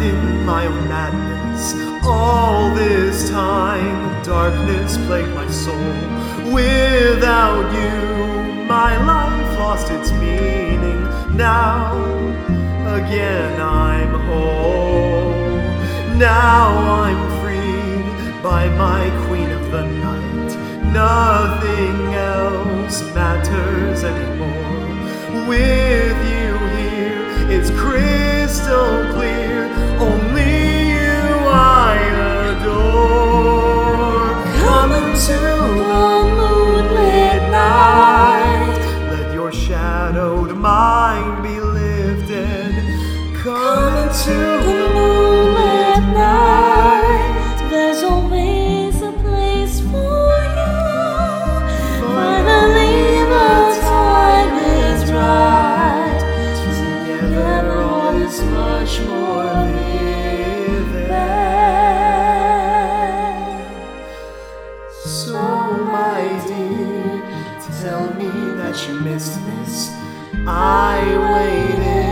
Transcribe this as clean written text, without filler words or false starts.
in my own madness. All this time, darkness plagued my soul. Without you, my life lost its meaning. Now, again I'm whole. Now I'm freed by my queen of the night. Nothing else matters anymore. With you here, it's crystal clear. Only you I adore. Come into the moonlit night. Let your shadowed mind be lifted. Come into the moonlit night. There's always a place for you. Finally the time is right. Together all is much more vivid. So my dear, tell me that you missed this. I waited